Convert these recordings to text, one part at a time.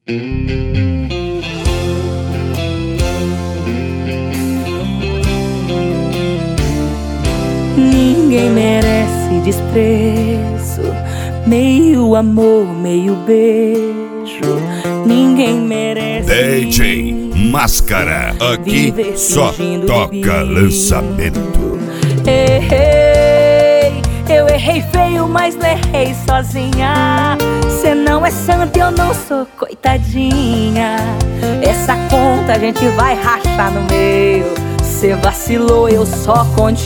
Ninguém merece desprezo, meio amor, meio beijo. Ninguém merece. DJ Máscara, aqui só toca lançamento. Errei, eu errei feio, mas não errei sozinha. Cê não é santa, eu não sou coitadinha. Essa conta a gente vai rachar no meio. Cê vacilou, eu só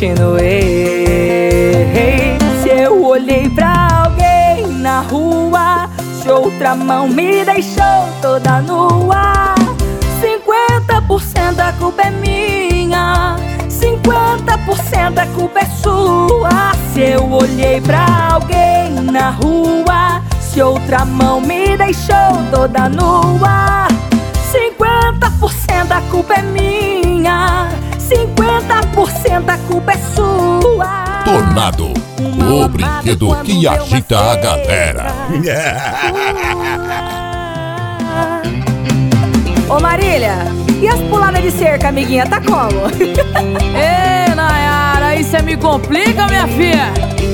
continuei. Se eu olhei pra alguém na rua, se outra mão me deixou toda nua, 50% a culpa é minha, 50% a culpa é sua. Se eu olhei pra alguém na rua, se outra mão me deixou toda nua, 50% a culpa é minha, 50% a culpa é sua. Tornado, o brinquedo que agita a galera. Ô Marília, e as puladas de cerca, amiguinha, tá como? Ei, Nayara, aí cê me complica, minha filha.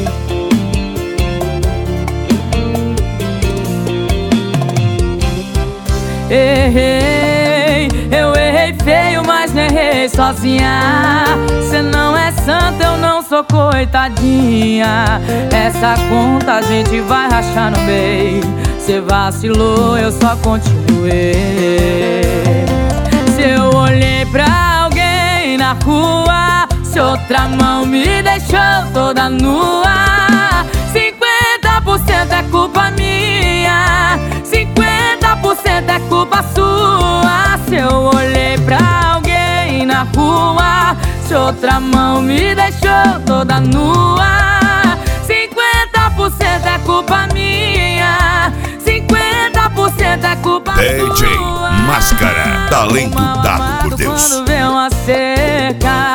Errei, eu errei feio, mas não errei sozinha. Cê não é santa, eu não sou coitadinha. Essa conta a gente vai rachar no meio. Cê vacilou, eu só continuei. Se eu olhei pra alguém na rua, se outra mão me deixou toda nua, 50% é culpa minha, 50% é culpa sua. Se eu olhei pra alguém na rua, se outra mão me deixou toda nua, 50% é culpa minha, 50% é culpa DJ sua. Máscara, talento dado por Deus. Quando vê uma cerca,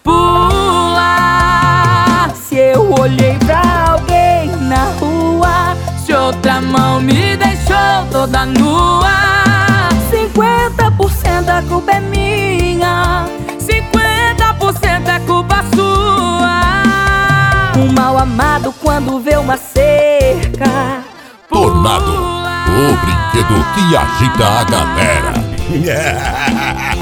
pula. Se eu olhei pra alguém na rua, Se outra mão me deixou toda nua, 50% a culpa é minha, 50% é culpa sua. um mal amado quando vê uma cerca. Tornado, o brinquedo que agita a galera.